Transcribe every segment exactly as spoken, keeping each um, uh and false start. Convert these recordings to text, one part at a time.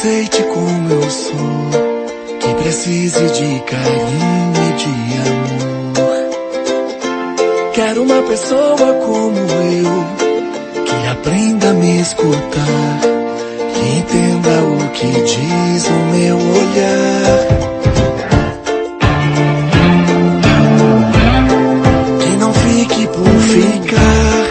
aceite como eu sou, que precise de carinho e de amor. Quero uma pessoa como eu, que aprenda a me escutar, que entenda o que diz o meu olhar, que não fique por ficar.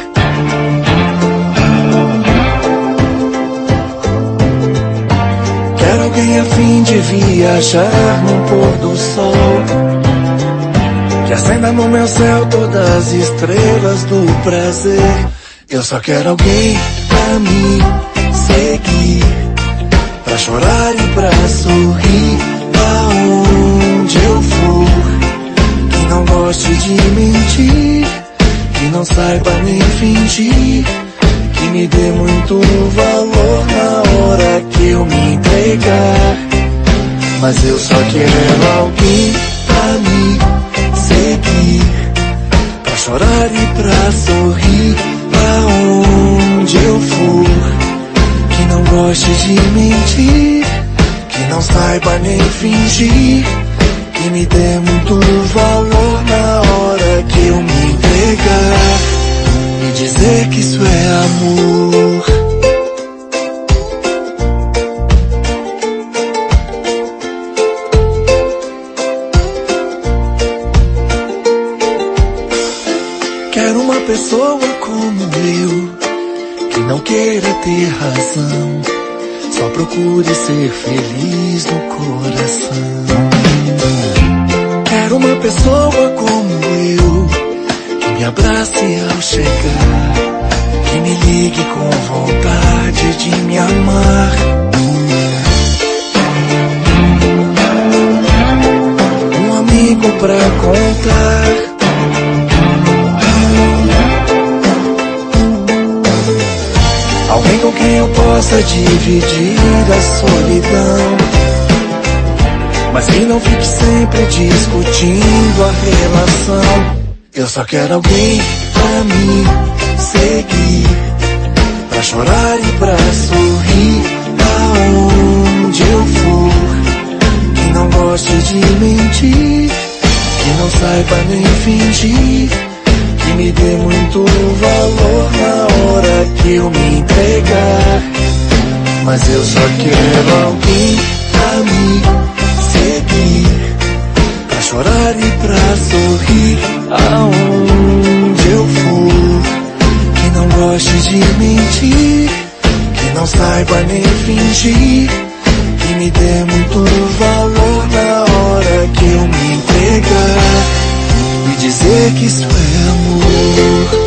Quero alguém a fim de viajar no pôr do sol, que acenda no meu céu todas as estrelas do prazer. Eu só quero alguém pra me seguir, pra chorar e pra sorrir aonde eu for, que não goste de mentir, que não saiba nem fingir, que me dê muito valor na hora que eu me entregar. Mas eu só quero alguém pra me seguir, pra chorar e pra sorrir aonde eu for, que não goste de mentir, que não saiba nem fingir, que me dê muito valor na hora que eu me entregar e dizer que isso é amor. Quero uma pessoa como eu, que não queira ter razão, só procure ser feliz no coração. Quero uma pessoa como eu, que me abrace ao chegar, que me ligue com vontade de me amar. Um amigo pra contar, alguém com quem eu possa dividir a solidão, mas que não fique sempre discutindo a relação. Eu só quero alguém pra me seguir, pra chorar e pra sorrir aonde eu for, que não goste de mentir, que não saiba nem fingir, que me dê muito valor na hora que eu me entregar. Mas eu só quero alguém pra me seguir, pra chorar e pra sorrir aonde eu for, que não goste de mentir, que não saiba nem fingir, que me dê muito valor na hora que eu me entregar e dizer que isso é amor.